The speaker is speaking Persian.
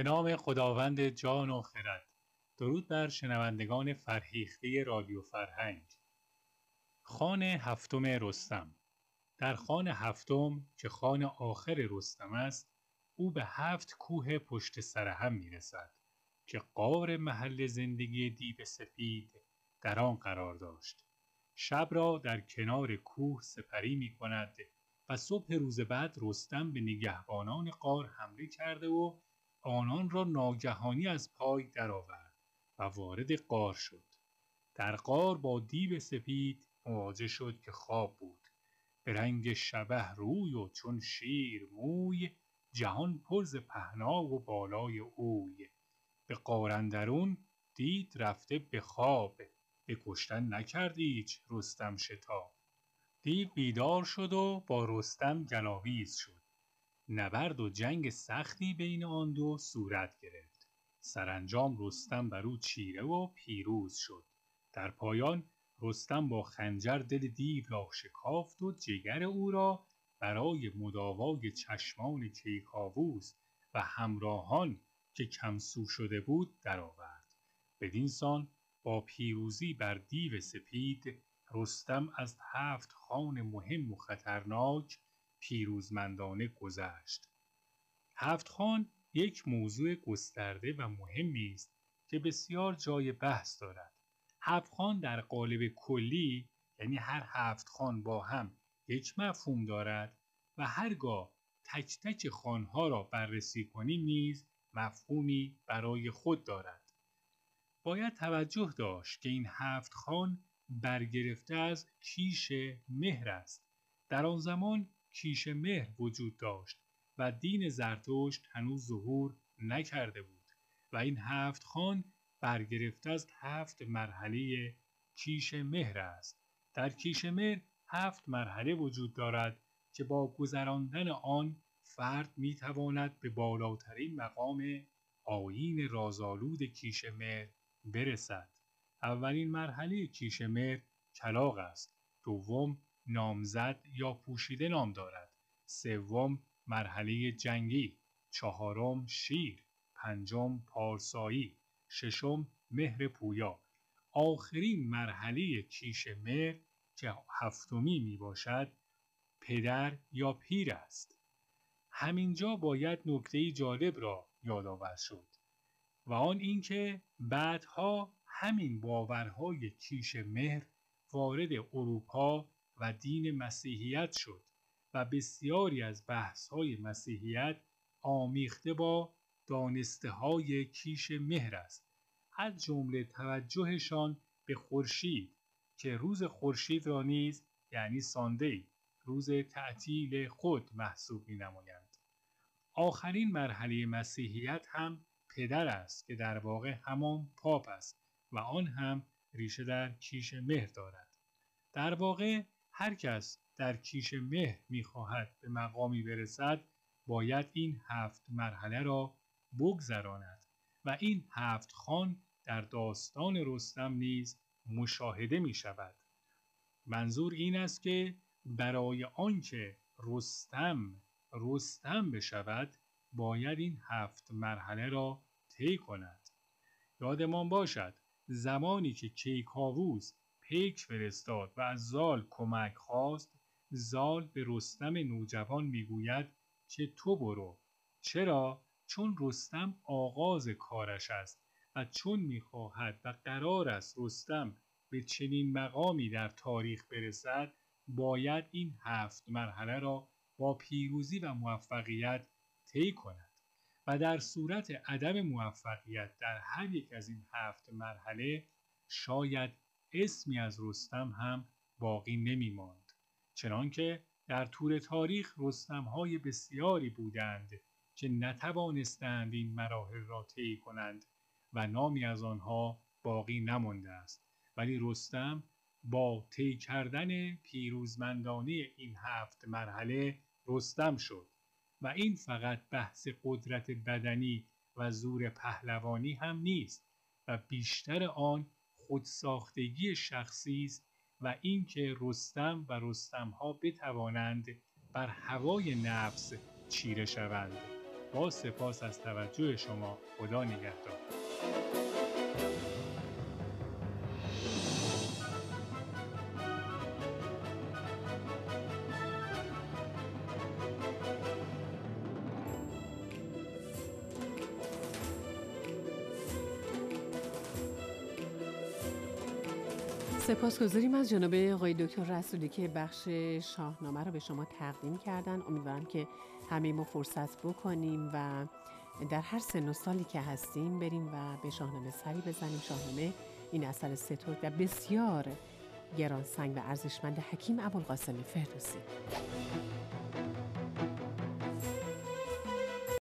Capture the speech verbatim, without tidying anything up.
به نام خداوند جان و خرد. درود بر شنوندگان فرهیخته رادیو فرهنگ. خوان هفتم رستم. در خوان هفتم که خوان آخر رستم است، او به هفت کوه پشت سر هم میرسد که غار محل زندگی دیو سپید در آن قرار داشت. شب را در کنار کوه سپری می کند و صبح روز بعد رستم به نگهبانان غار حمله کرده و آنان را ناگهانی از پای درآورد و وارد غار شد. در غار با دیو سپید مواجه شد که خواب بود. به رنگ شبه روی و چون شیر موی، جهان پر ز پهنا و بالای اوی. به غار اندرون دید رفته به خواب، به کشتن نکرد ایچ رستم شتاب. دیو بیدار شد و با رستم گلاویز شد. نبرد و جنگ سختی بین آن دو صورت گرفت. سرانجام رستم بر او چیره و پیروز شد. در پایان رستم با خنجر دل دیو را شکافت و جگر او را برای مداوای چشمان کیکاووس و همراهان که کمسو شده بود درآورد. بدین سان با پیروزی بر دیو سپید، رستم از هفت خوان مهم و خطرناک پیروزمندانه گذشت. هفت خوان یک موضوع گسترده و مهمی است که بسیار جای بحث دارد. هفت خوان در قالب کلی یعنی هر هفت خوان با هم یک مفهوم دارد و هرگاه تک تک خوانها را بررسی کنیم نیز مفهومی برای خود دارد. باید توجه داشت که این هفت خوان برگرفته از کیش مهر است. در آن زمان کیش مهر وجود داشت و دین زرتشت هنوز ظهور نکرده بود و این هفت خوان برگرفته از هفت مرحله کیش مهر است. در کیش مهر هفت مرحله وجود دارد که با گذراندن آن فرد میتواند به بالاترین مقام آیین رازآلود کیش مهر برسد. اولین مرحله کیش مهر کلاغ است. دوم نامزد یا پوشیده نام دارد. سوم مرحله جنگی. چهارم شیر. پنجم پارسایی. ششم مهر پویا. آخرین مرحله کیش مهر که هفتمی می باشد پدر یا پیر است. همینجا باید نکته جالب را یادآور شد و آن اینکه بعدها همین باورهای کیش مهر وارد اروپا و دین مسیحیت شد و بسیاری از بحث‌های مسیحیت آمیخته با دانسته‌های کیش مهر است، از جمله توجهشان به خورشید که روز خورشید را نیز یعنی ساندی روز تعطیل خود محسوب می‌نمایند. آخرین مرحله مسیحیت هم پدر است که در واقع همان پاپ است و آن هم ریشه در کیش مهر دارد. در واقع هر کس در کیش مهر می‌خواهد به مقامی برسد باید این هفت مرحله را بگذراند و این هفت خوان در داستان رستم نیز مشاهده می‌شود. منظور این است که برای آنکه رستم رستم بشود باید این هفت مرحله را طی کند. یادمان باشد زمانی که کیکاووس پیک فرستاد و از زال کمک خواست، زال به رستم نوجوان میگوید که تو برو. چرا؟ چون رستم آغاز کارش است و چون میخواهد و قرار است رستم به چنین مقامی در تاریخ برسد باید این هفت مرحله را با پیروزی و موفقیت طی کند و در صورت عدم موفقیت در هر یک از این هفت مرحله شاید اسمی از رستم هم باقی نمی ماند. چنانکه در طول تاریخ رستم‌های بسیاری بودند که نتوانستند این مراحل را طی کنند و نامی از آنها باقی نمانده است، ولی رستم با طی کردن پیروزمندانه این هفت مرحله رستم شد و این فقط بحث قدرت بدنی و زور پهلوانی هم نیست و بیشتر آن خودساختگی شخصی است و اینکه رستم و رستم‌ها بتوانند بر هوای نفس چیره شوند. با سپاس از توجه شما. خدا نگهدار. سپاسگزاریم از جناب آقای دکتر رسولی که بخش شاهنامه رو به شما تقدیم کردن. امیدوارم که همه ما فرصت بکنیم و در هر سن و سالی که هستیم بریم و به شاهنامه سری بزنیم. شاهنامه این اثر سترگ و بسیار گرانسنگ و ارزشمند حکیم ابوالقاسم فردوسی.